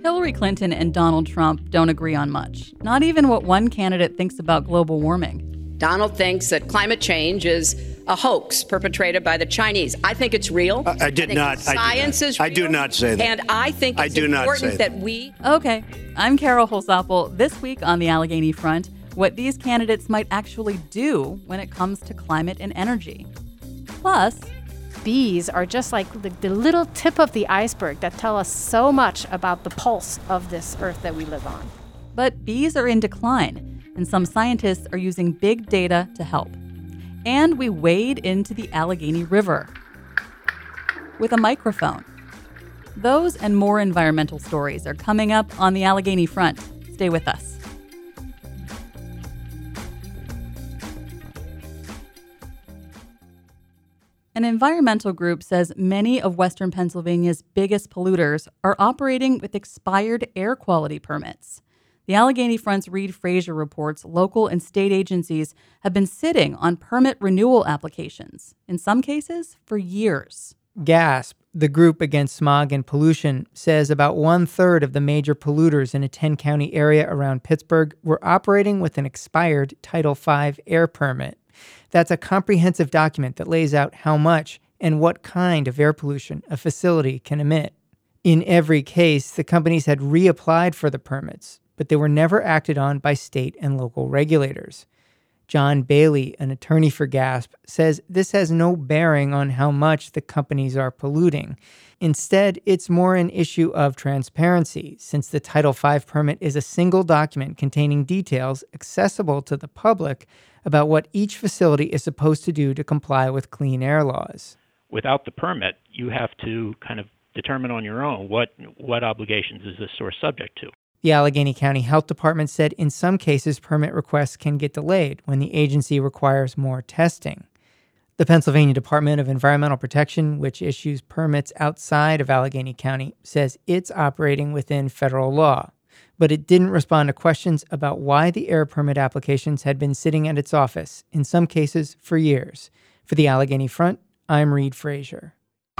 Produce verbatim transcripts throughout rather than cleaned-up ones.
Hillary Clinton and Donald Trump don't agree on much, not even what one candidate thinks about global warming. Donald thinks that climate change is a hoax perpetrated by the Chinese. I think it's real. I, I did I not. Science I is real. real. I do not say that. And I think it's I do important not say that. that we... Okay, I'm Carol Holsapple. This week on the Allegheny Front, what these candidates might actually do when it comes to climate and energy. Plus, bees are just like the, the little tip of the iceberg that tell us so much about the pulse of this earth that we live on. But bees are in decline, and some scientists are using big data to help. And we wade into the Allegheny River with a microphone. Those and more environmental stories are coming up on the Allegheny Front. Stay with us. An environmental group says many of Western Pennsylvania's biggest polluters are operating with expired air quality permits. The Allegheny Front's Reed Frazier reports local and state agencies have been sitting on permit renewal applications, in some cases for years. GASP, the group against smog and pollution, says about one-third of the major polluters in a ten-county area around Pittsburgh were operating with an expired Title five air permit. That's a comprehensive document that lays out how much and what kind of air pollution a facility can emit. In every case, the companies had reapplied for the permits, but they were never acted on by state and local regulators. John Bailey, an attorney for GASP, says this has no bearing on how much the companies are polluting. Instead, it's more an issue of transparency, since the Title five permit is a single document containing details accessible to the public about what each facility is supposed to do to comply with clean air laws. Without the permit, you have to kind of determine on your own what what obligations is this source subject to. The Allegheny County Health Department said in some cases permit requests can get delayed when the agency requires more testing. The Pennsylvania Department of Environmental Protection, which issues permits outside of Allegheny County, says it's operating within federal law. But it didn't respond to questions about why the air permit applications had been sitting at its office, in some cases for years. For the Allegheny Front, I'm Reed Frazier.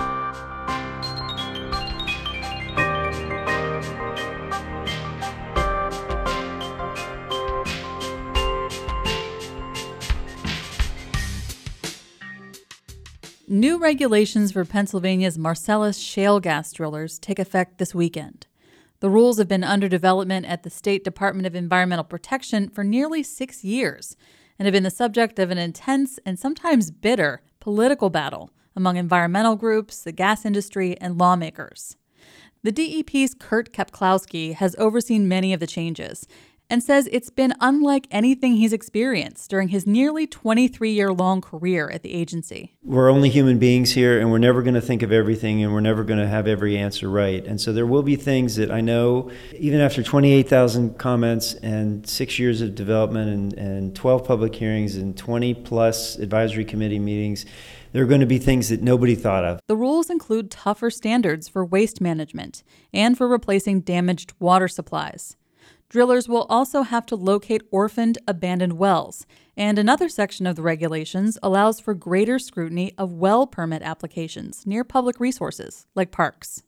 New regulations for Pennsylvania's Marcellus shale gas drillers take effect this weekend. The rules have been under development at the State Department of Environmental Protection for nearly six years and have been the subject of an intense and sometimes bitter political battle among environmental groups, the gas industry, and lawmakers. The D E P's Kurt Kapklowski has overseen many of the changes and says it's been unlike anything he's experienced during his nearly twenty-three-year-long career at the agency. We're only human beings here, and we're never going to think of everything, and we're never going to have every answer right. And so there will be things that I know, even after twenty-eight thousand comments and six years of development and, and twelve public hearings and twenty-plus advisory committee meetings, there are going to be things that nobody thought of. The rules include tougher standards for waste management and for replacing damaged water supplies. Drillers will also have to locate orphaned, abandoned wells, and another section of the regulations allows for greater scrutiny of well permit applications near public resources, like parks.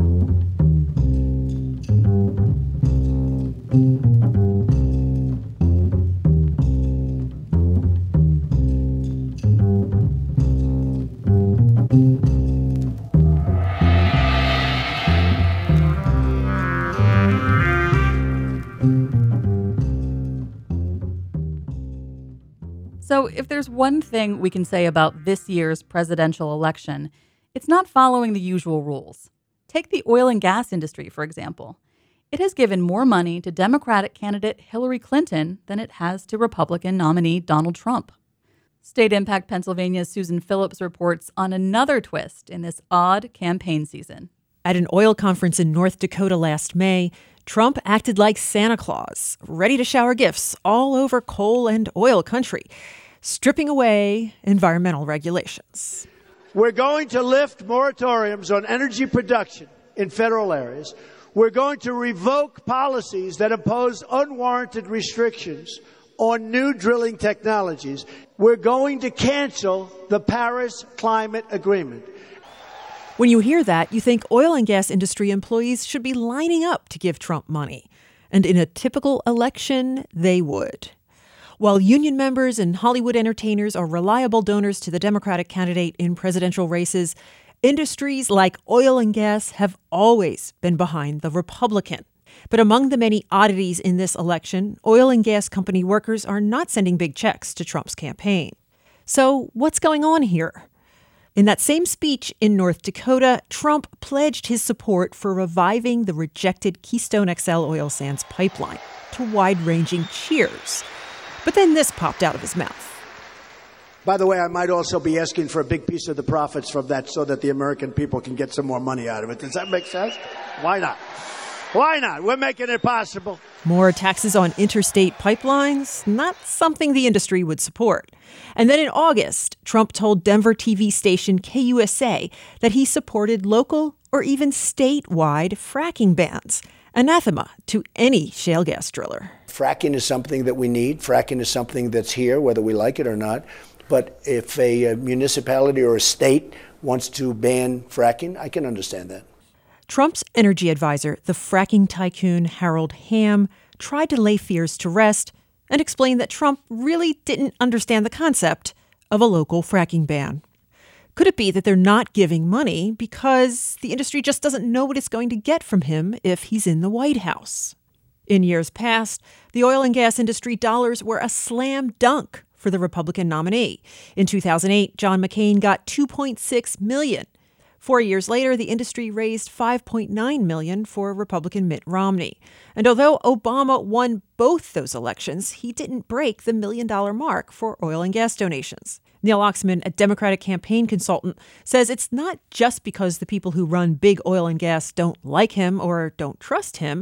So if there's one thing we can say about this year's presidential election, it's not following the usual rules. Take the oil and gas industry, for example. It has given more money to Democratic candidate Hillary Clinton than it has to Republican nominee Donald Trump. State Impact Pennsylvania's Susan Phillips reports on another twist in this odd campaign season. At an oil conference in North Dakota last May, Trump acted like Santa Claus, ready to shower gifts all over coal and oil country, stripping away environmental regulations. We're going to lift moratoriums on energy production in federal areas. We're going to revoke policies that impose unwarranted restrictions on new drilling technologies. We're going to cancel the Paris Climate Agreement. When you hear that, you think oil and gas industry employees should be lining up to give Trump money. And in a typical election, they would. While union members and Hollywood entertainers are reliable donors to the Democratic candidate in presidential races, industries like oil and gas have always been behind the Republican. But among the many oddities in this election, oil and gas company workers are not sending big checks to Trump's campaign. So what's going on here? In that same speech in North Dakota, Trump pledged his support for reviving the rejected Keystone X L oil sands pipeline, to wide-ranging cheers. But then this popped out of his mouth. By the way, I might also be asking for a big piece of the profits from that so that the American people can get some more money out of it. Does that make sense? Why not? Why not? We're making it possible. More taxes on interstate pipelines, not something the industry would support. And then in August, Trump told Denver T V station K U S A that he supported local or even statewide fracking bans, anathema to any shale gas driller. Fracking is something that we need. Fracking is something that's here, whether we like it or not. But if a, a municipality or a state wants to ban fracking, I can understand that. Trump's energy advisor, the fracking tycoon Harold Hamm, tried to lay fears to rest and explain that Trump really didn't understand the concept of a local fracking ban. Could it be that they're not giving money because the industry just doesn't know what it's going to get from him if he's in the White House? In years past, the oil and gas industry dollars were a slam dunk for the Republican nominee. In two thousand eight, John McCain got two point six million dollars. Four years later, the industry raised five point nine million dollars for Republican Mitt Romney. And although Obama won both those elections, he didn't break the million-dollar mark for oil and gas donations. Neil Oxman, a Democratic campaign consultant, says it's not just because the people who run big oil and gas don't like him or don't trust him.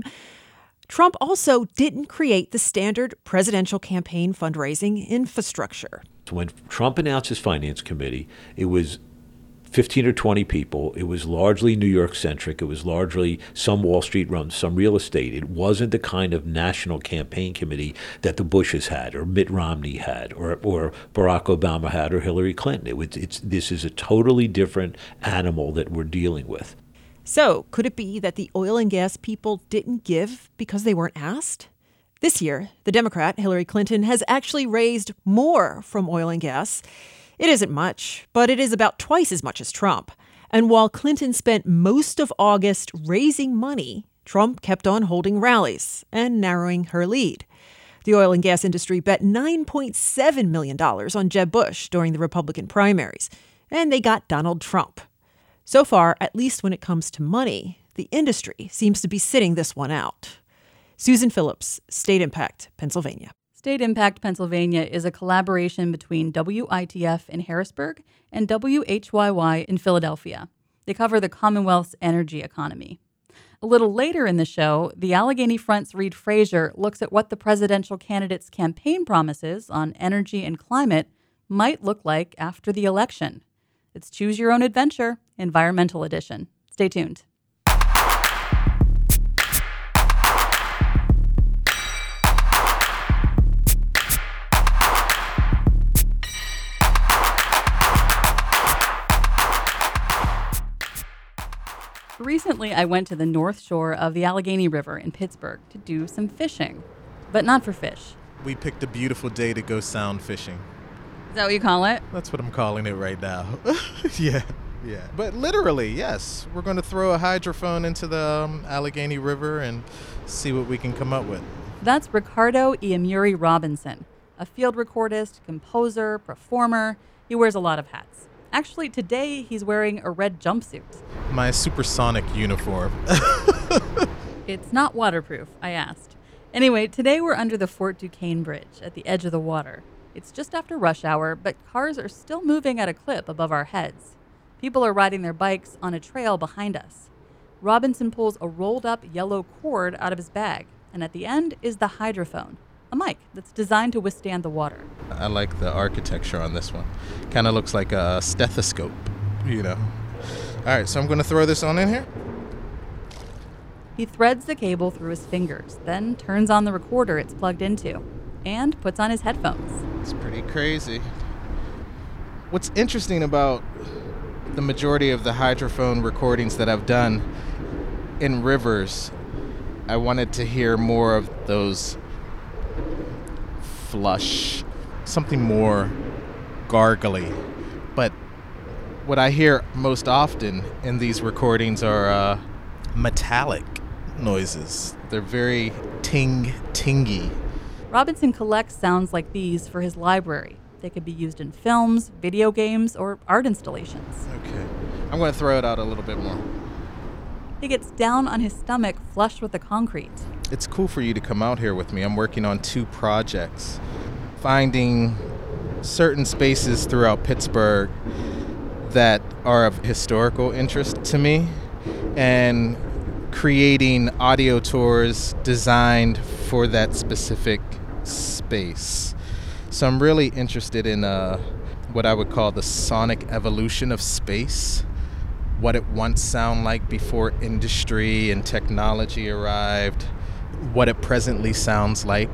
Trump also didn't create the standard presidential campaign fundraising infrastructure. When Trump announced his finance committee, it was fifteen or twenty people. It was largely New York centric. It was largely some Wall Street runs, some real estate. It wasn't the kind of national campaign committee that the Bushes had or Mitt Romney had or, or Barack Obama had or Hillary Clinton. It was, it's, this is a totally different animal that we're dealing with. So could it be that the oil and gas people didn't give because they weren't asked? This year, the Democrat, Hillary Clinton, has actually raised more from oil and gas. It isn't much, but it is about twice as much as Trump. And while Clinton spent most of August raising money, Trump kept on holding rallies and narrowing her lead. The oil and gas industry bet nine point seven million dollars on Jeb Bush during the Republican primaries, and they got Donald Trump. So far, at least when it comes to money, the industry seems to be sitting this one out. Susan Phillips, State Impact, Pennsylvania. State Impact Pennsylvania is a collaboration between W I T F in Harrisburg and W H Y Y in Philadelphia. They cover the Commonwealth's energy economy. A little later in the show, the Allegheny Front's Reed Frazier looks at what the presidential candidate's campaign promises on energy and climate might look like after the election. It's Choose Your Own Adventure, Environmental Edition. Stay tuned. Recently, I went to the north shore of the Allegheny River in Pittsburgh to do some fishing, but not for fish. We picked a beautiful day to go sound fishing. Is that what you call it? That's what I'm calling it right now. yeah, yeah. But literally, yes. We're going to throw a hydrophone into the um, Allegheny River and see what we can come up with. That's Ricardo Iamuri Robinson, a field recordist, composer, performer. He wears a lot of hats. Actually, today he's wearing a red jumpsuit. My supersonic uniform. It's not waterproof, I asked. Anyway, today we're under the Fort Duquesne Bridge at the edge of the water. It's just after rush hour, but cars are still moving at a clip above our heads. People are riding their bikes on a trail behind us. Robinson pulls a rolled-up yellow cord out of his bag, and at the end is the hydrophone, a mic that's designed to withstand the water. I like the architecture on this one. Kind of looks like a stethoscope, you know. All right, so I'm going to throw this on in here. He threads the cable through his fingers, then turns on the recorder it's plugged into, and puts on his headphones. It's pretty crazy. What's interesting about the majority of the hydrophone recordings that I've done in rivers, I wanted to hear more of those flush, something more gargly. But what I hear most often in these recordings are uh, metallic noises. They're very ting, tingy. Robinson collects sounds like these for his library. They could be used in films, video games, or art installations. Okay. I'm going to throw it out a little bit more. He gets down on his stomach, flush with the concrete. It's cool for you to come out here with me. I'm working on two projects, finding certain spaces throughout Pittsburgh that are of historical interest to me and creating audio tours designed for that specific space. So I'm really interested in uh, what I would call the sonic evolution of space, what it once sounded like before industry and technology arrived, what it presently sounds like,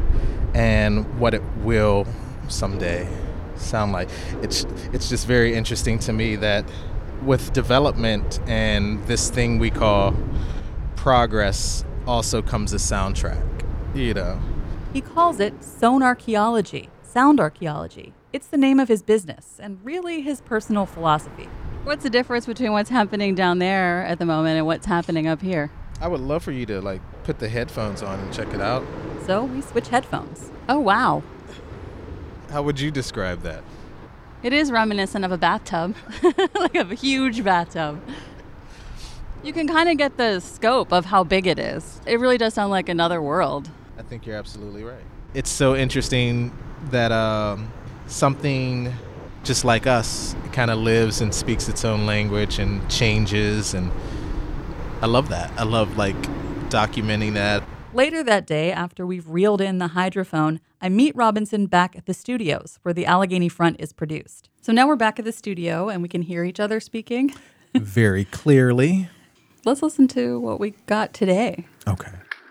and what it will someday sound like. It's it's just very interesting to me that with development and this thing we call progress also comes a soundtrack, you know. He calls it sonarchaeology, sound archaeology. It's the name of his business and really his personal philosophy. What's the difference between what's happening down there at the moment and what's happening up here? I would love for you to like put the headphones on and check it out. So we switch headphones. Oh, wow. How would you describe that? It is reminiscent of a bathtub, like a huge bathtub. You can kind of get the scope of how big it is. It really does sound like another world. I think you're absolutely right. It's so interesting that um, something just like us kind of lives and speaks its own language and changes, and I love that. I love like documenting that. Later that day, after we've reeled in the hydrophone, I meet Robinson back at the studios where the Allegheny Front is produced. So now we're back at the studio and we can hear each other speaking. Very clearly. Let's listen to what we got today. Okay.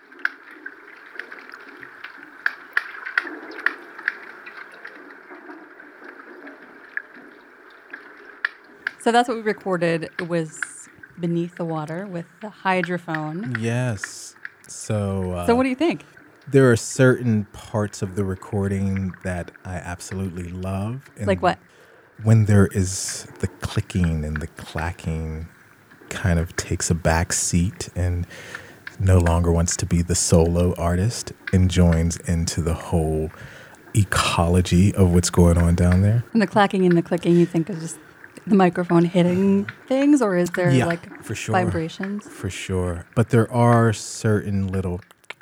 So that's what we recorded. It was beneath the water with the hydrophone. Yes. So uh, So what do you think? There are certain parts of the recording that I absolutely love. And like what? When there is the clicking and the clacking kind of takes a back seat and no longer wants to be the solo artist and joins into the whole ecology of what's going on down there. And the clacking and the clicking, you think is just the microphone hitting things, or is there yeah, like for sure. vibrations? For sure. But there are certain little,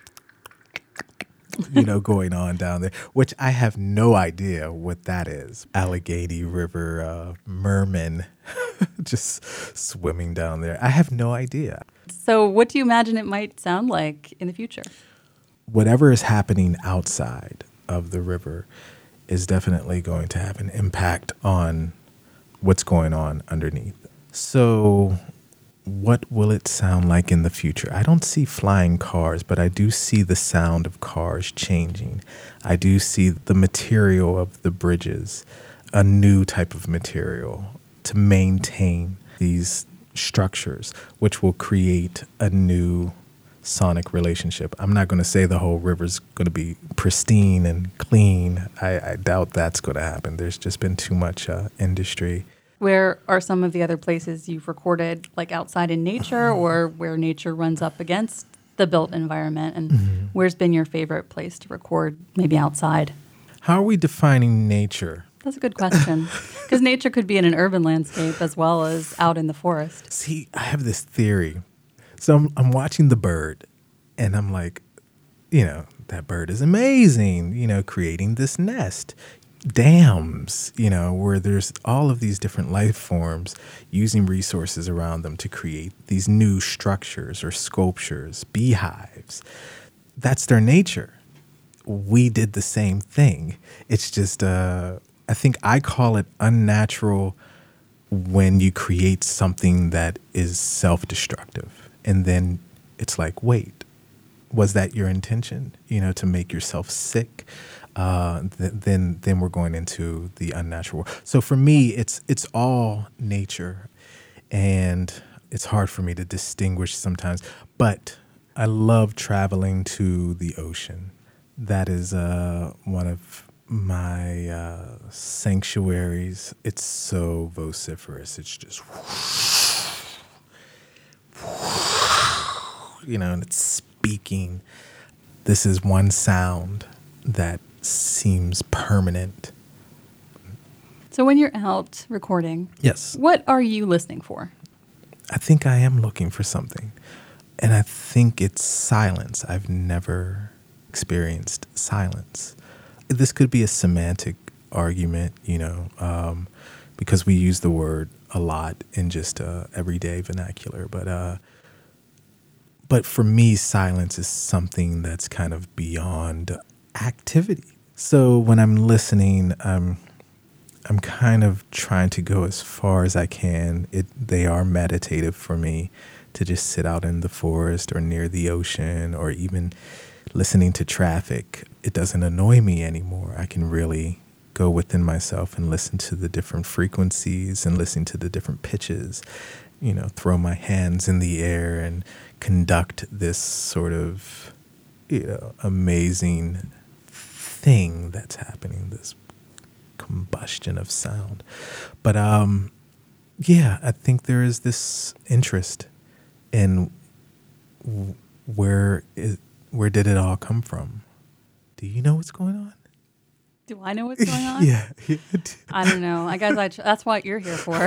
you know, going on down there, which I have no idea what that is. Allegheny River uh, mermen just swimming down there. I have no idea. So what do you imagine it might sound like in the future? Whatever is happening outside of the river is definitely going to have an impact on what's going on underneath. So what will it sound like in the future? I don't see flying cars, but I do see the sound of cars changing. I do see the material of the bridges, a new type of material to maintain these structures, which will create a new sonic relationship. I'm not going to say the whole river's going to be pristine and clean. I, I doubt that's going to happen. There's just been too much uh, industry. Where are some of the other places you've recorded, like outside in nature or where nature runs up against the built environment? And mm-hmm. where's been your favorite place to record, maybe outside? How are we defining nature? That's a good question. Because nature could be in an urban landscape as well as out in the forest. See, I have this theory. So I'm, I'm watching the bird, and I'm like, you know, that bird is amazing, you know, creating this nest. Dams, you know, where there's all of these different life forms using resources around them to create these new structures or sculptures, beehives. That's their nature. We did the same thing. It's just, uh, I think I call it unnatural when you create something that is self-destructive. And then it's like, wait, was that your intention, you know, to make yourself sick? Uh, th- then then we're going into the unnatural world. So for me, it's it's all nature, and it's hard for me to distinguish sometimes. But I love traveling to the ocean. That is uh, one of my uh, sanctuaries. It's so vociferous. It's just, you know, and it's speaking. This is one sound that seems permanent. So when you're out recording, yes, what are you listening for? I think I am looking for something. And I think it's silence. I've never experienced silence. This could be a semantic argument, you know, um, because we use the word a lot in just uh, everyday vernacular. But uh, but for me, silence is something that's kind of beyond activity. So when I'm listening, um, I'm kind of trying to go as far as I can. It they are meditative for me, to just sit out in the forest or near the ocean, or even listening to traffic. It doesn't annoy me anymore. I can really go within myself and listen to the different frequencies and listen to the different pitches, you know, throw my hands in the air and conduct this sort of, you know, amazing thing that's happening, this combustion of sound. But um, yeah, I think there is this interest in where is, where did it all come from? Do you know what's going on? Do I know what's going on? yeah. I don't know. I guess I tr- that's what you're here for.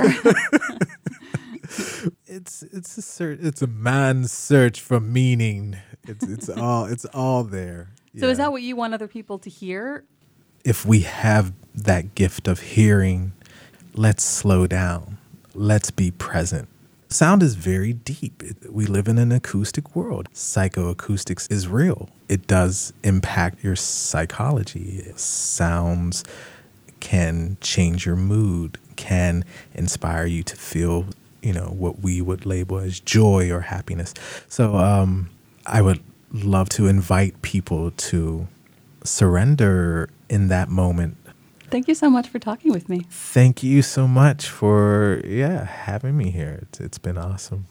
it's it's a search, it's a man's search for meaning. It's it's all it's all there. So yeah. Is that what you want other people to hear? If we have that gift of hearing, let's slow down. Let's be present. Sound is very deep. It, we live in an acoustic world. Psychoacoustics is real. It does impact your psychology. Sounds can change your mood, can inspire you to feel, you know, what we would label as joy or happiness. So um, I would love to invite people to surrender in that moment. Thank you so much for talking with me. Thank you so much for, yeah, having me here. It's, it's been awesome.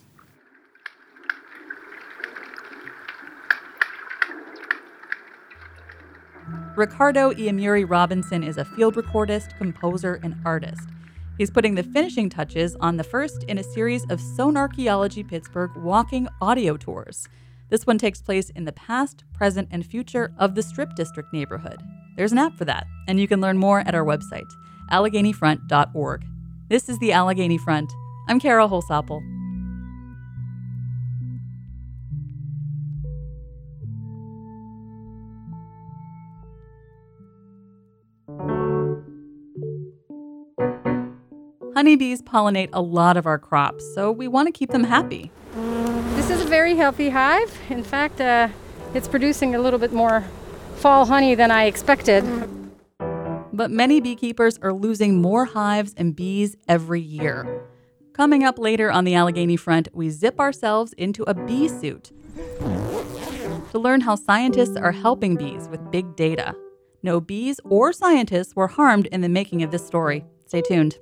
Ricardo Iamuri Robinson is a field recordist, composer, and artist. He's putting the finishing touches on the first in a series of Sonarchaeology Pittsburgh walking audio tours. This one takes place in the past, present, and future of the Strip District neighborhood. There's an app for that, and you can learn more at our website, allegheny front dot org. This is the Allegheny Front. I'm Carol Holsapple. Honeybees pollinate a lot of our crops, so we want to keep them happy. This is a very healthy hive. In fact, uh, it's producing a little bit more fall honey than I expected. But many beekeepers are losing more hives and bees every year. Coming up later on the Allegheny Front, we zip ourselves into a bee suit to learn how scientists are helping bees with big data. No bees or scientists were harmed in the making of this story. Stay tuned.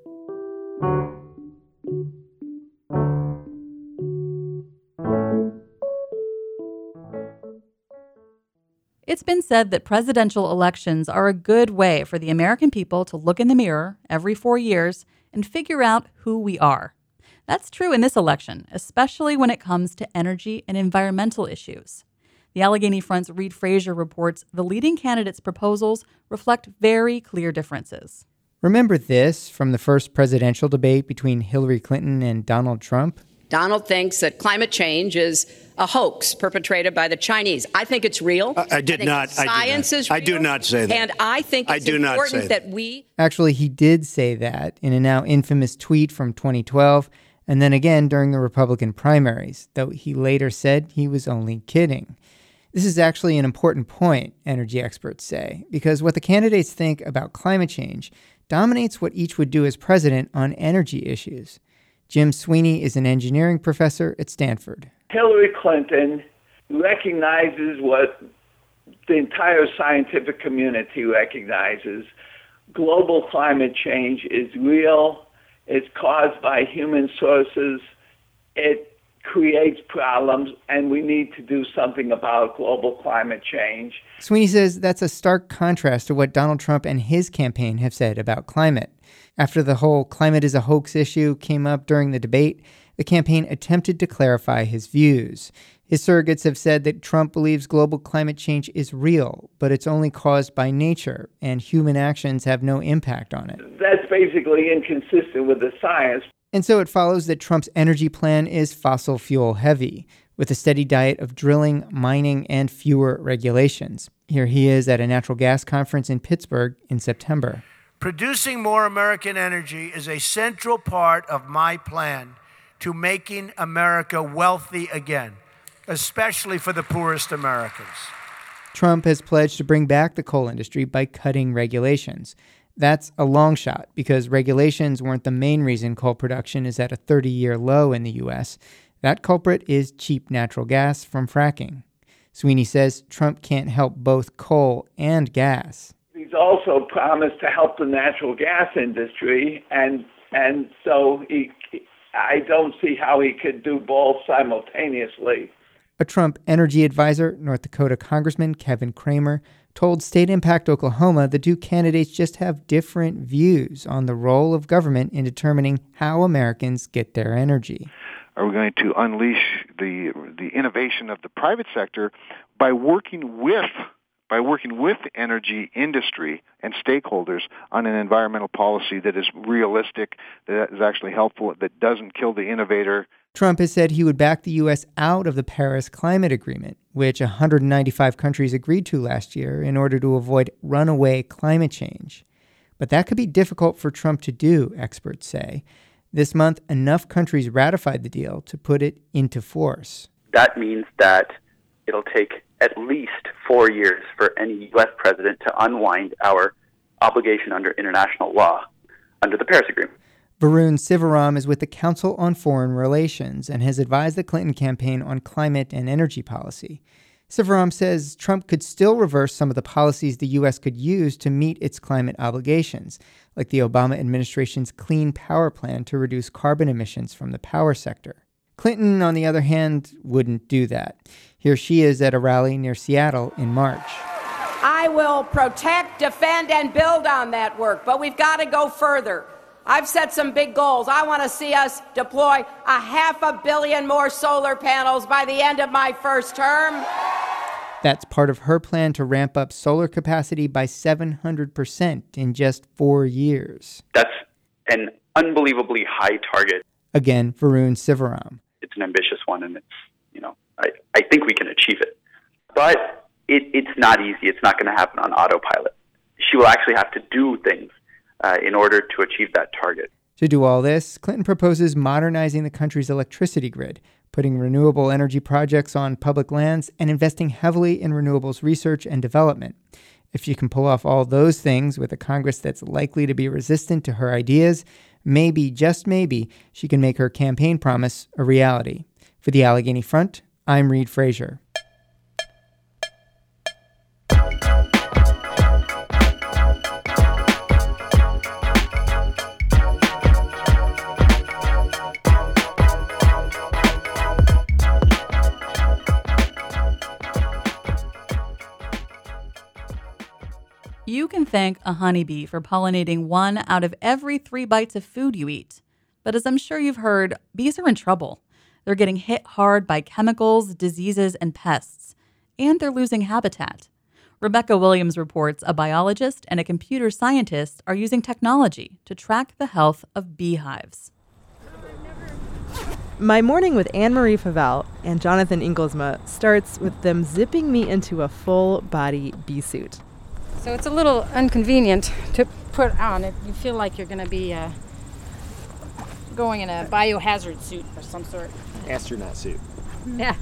It's been said that presidential elections are a good way for the American people to look in the mirror every four years and figure out who we are. That's true in this election, especially when it comes to energy and environmental issues. The Allegheny Front's Reid Frazier reports the leading candidates' proposals reflect very clear differences. Remember this from the first presidential debate between Hillary Clinton and Donald Trump? Donald thinks that climate change is a hoax perpetrated by the Chinese. I think it's real. I, I did I not. Science I is real. real. I do not say that. And I think it's I do not important say that. that we... Actually, he did say that in a now infamous tweet from twenty twelve, and then again during the Republican primaries, though he later said he was only kidding. This is actually an important point, energy experts say, because what the candidates think about climate change dominates what each would do as president on energy issues. Jim Sweeney is an engineering professor at Stanford. Hillary Clinton recognizes what the entire scientific community recognizes. Global climate change is real. It's caused by human sources. It creates problems, and we need to do something about global climate change. Sweeney says that's a stark contrast to what Donald Trump and his campaign have said about climate. After the whole climate is a hoax issue came up during the debate, the campaign attempted to clarify his views. His surrogates have said that Trump believes global climate change is real, but it's only caused by nature, and human actions have no impact on it. That's basically inconsistent with the science. And so it follows that Trump's energy plan is fossil fuel heavy, with a steady diet of drilling, mining, and fewer regulations. Here he is at a natural gas conference in Pittsburgh in September. Producing more American energy is a central part of my plan to making America wealthy again, especially for the poorest Americans. Trump has pledged to bring back the coal industry by cutting regulations. That's a long shot because regulations weren't the main reason coal production is at a thirty-year low in the U S. That culprit is cheap natural gas from fracking. Sweeney says Trump can't help both coal and gas. He's also promised to help the natural gas industry, and and so he, I don't see how he could do both simultaneously. A Trump energy advisor, North Dakota Congressman Kevin Cramer, told State Impact Oklahoma the two candidates just have different views on the role of government in determining how Americans get their energy. Are we going to unleash the the innovation of the private sector by working with by working with the energy industry and stakeholders on an environmental policy that is realistic, that is actually helpful, that doesn't kill the innovator? Trump has said he would back the U S out of the Paris Climate Agreement, which one hundred ninety-five countries agreed to last year in order to avoid runaway climate change. But that could be difficult for Trump to do, experts say. This month, enough countries ratified the deal to put it into force. That means that it'll take at least four years for any U S president to unwind our obligation under international law under the Paris Agreement. Varun Sivaram is with the Council on Foreign Relations and has advised the Clinton campaign on climate and energy policy. Sivaram says Trump could still reverse some of the policies the U S could use to meet its climate obligations, like the Obama administration's Clean Power Plan to reduce carbon emissions from the power sector. Clinton, on the other hand, wouldn't do that. Here she is at a rally near Seattle in March. I will protect, defend, and build on that work, but we've got to go further. I've set some big goals. I want to see us deploy a half a billion more solar panels by the end of my first term. That's part of her plan to ramp up solar capacity by seven hundred percent in just four years. That's an unbelievably high target. Again, Varun Sivaram. It's an ambitious one, and it's, you know, I, I think we can achieve it. But it, it's not easy. It's not going to happen on autopilot. She will actually have to do things Uh, in order to achieve that target. To do all this, Clinton proposes modernizing the country's electricity grid, putting renewable energy projects on public lands, and investing heavily in renewables research and development. If she can pull off all those things with a Congress that's likely to be resistant to her ideas, maybe, just maybe, she can make her campaign promise a reality. For the Allegheny Front, I'm Reed Frazier. You can thank a honeybee for pollinating one out of every three bites of food you eat. But as I'm sure you've heard, bees are in trouble. They're getting hit hard by chemicals, diseases, and pests. And they're losing habitat. Rebecca Williams reports a biologist and a computer scientist are using technology to track the health of beehives. My morning with Anne-Marie Favel and Jonathan Inglesma starts with them zipping me into a full-body bee suit. So it's a little inconvenient to put on. If you feel like you're going to be uh, going in a biohazard suit of some sort. Astronaut suit. Yeah.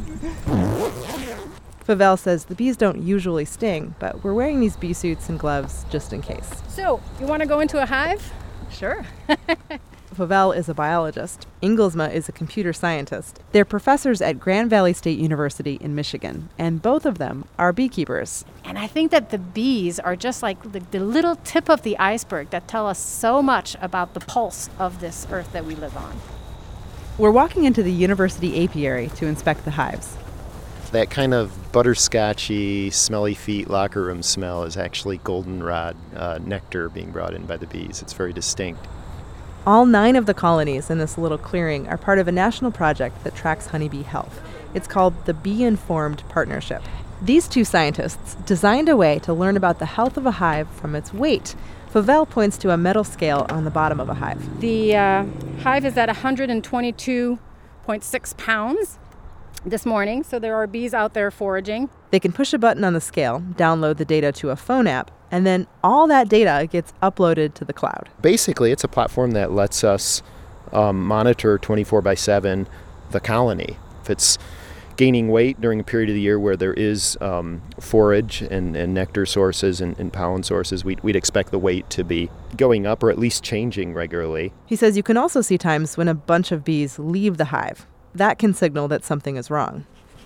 Favel says the bees don't usually sting, but we're wearing these bee suits and gloves just in case. So, you want to go into a hive? Sure. Fauvel is a biologist. Inglesma is a computer scientist. They're professors at Grand Valley State University in Michigan, and both of them are beekeepers. And I think that the bees are just like the, the little tip of the iceberg that tell us so much about the pulse of this earth that we live on. We're walking into the university apiary to inspect the hives. That kind of butterscotchy, smelly feet locker room smell is actually goldenrod uh, nectar being brought in by the bees. It's very distinct. All nine of the colonies in this little clearing are part of a national project that tracks honeybee health. It's called the Bee Informed Partnership. These two scientists designed a way to learn about the health of a hive from its weight. Fauvel points to a metal scale on the bottom of a hive. The uh, hive is at one hundred twenty-two point six pounds this morning, so there are bees out there foraging. They can push a button on the scale, download the data to a phone app, and then all that data gets uploaded to the cloud. Basically, it's a platform that lets us um, monitor twenty-four by seven the colony. If it's gaining weight during a period of the year where there is um, forage and, and nectar sources and, and pollen sources, we'd, we'd expect the weight to be going up or at least changing regularly. He says you can also see times when a bunch of bees leave the hive. That can signal that something is wrong.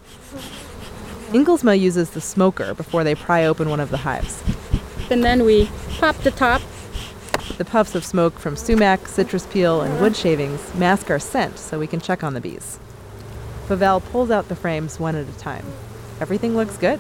Inglesma uses the smoker before they pry open one of the hives. And then we pop the top. The puffs of smoke from sumac, citrus peel, and wood shavings mask our scent so we can check on the bees. Fauvel pulls out the frames one at a time. Everything looks good.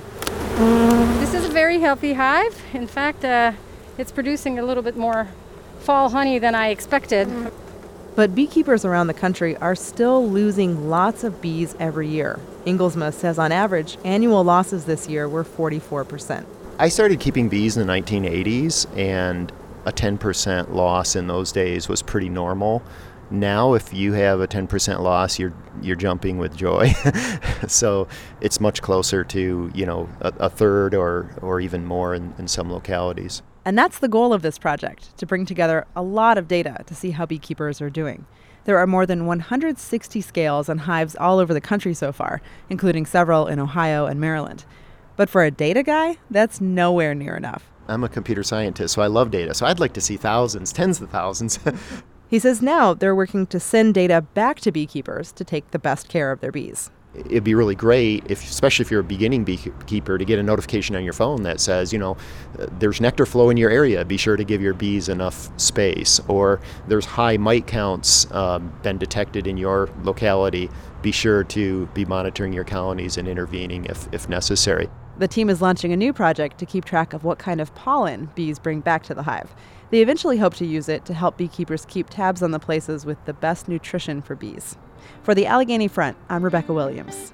This is a very healthy hive. In fact, uh, it's producing a little bit more fall honey than I expected. But beekeepers around the country are still losing lots of bees every year. Inglesma says on average, annual losses this year were forty-four percent. I started keeping bees in the nineteen eighties, and a ten percent loss in those days was pretty normal. Now, if you have a ten percent loss, you're you're jumping with joy. So it's much closer to, you know, a, a third or, or even more in, in some localities. And that's the goal of this project, to bring together a lot of data to see how beekeepers are doing. There are more than one hundred sixty scales on hives all over the country so far, including several in Ohio and Maryland. But for a data guy, that's nowhere near enough. I'm a computer scientist, so I love data. So I'd like to see thousands, tens of thousands. He says now they're working to send data back to beekeepers to take the best care of their bees. It'd be really great, if, especially if you're a beginning beekeeper, to get a notification on your phone that says, you know, there's nectar flow in your area. Be sure to give your bees enough space. Or there's high mite counts um, been detected in your locality. Be sure to be monitoring your colonies and intervening if, if necessary. The team is launching a new project to keep track of what kind of pollen bees bring back to the hive. They eventually hope to use it to help beekeepers keep tabs on the places with the best nutrition for bees. For the Allegheny Front, I'm Rebecca Williams.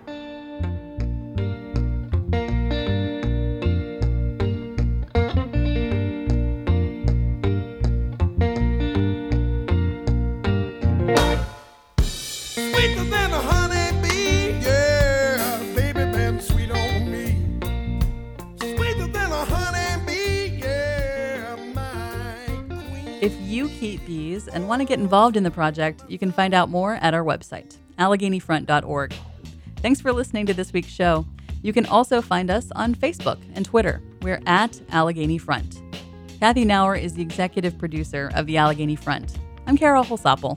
Sweeter than a honeybee, yeah, baby been sweet on me. Sweeter than a honeybee, yeah, my queen. If you keep bees and want to get involved in the project, you can find out more at our website, allegheny front dot org. Thanks for listening to this week's show. You can also find us on Facebook and Twitter. We're at Allegheny Front. Kathy Nauer is the executive producer of the Allegheny Front. I'm Carol Holsopple.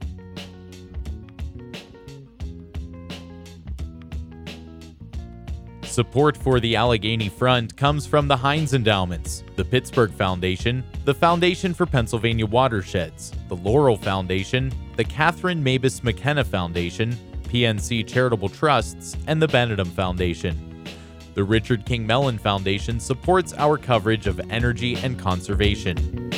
Support for the Allegheny Front comes from the Heinz Endowments, the Pittsburgh Foundation, the Foundation for Pennsylvania Watersheds, the Laurel Foundation, the Catherine Mavis McKenna Foundation, P N C Charitable Trusts, and the Benedum Foundation. The Richard King Mellon Foundation supports our coverage of energy and conservation.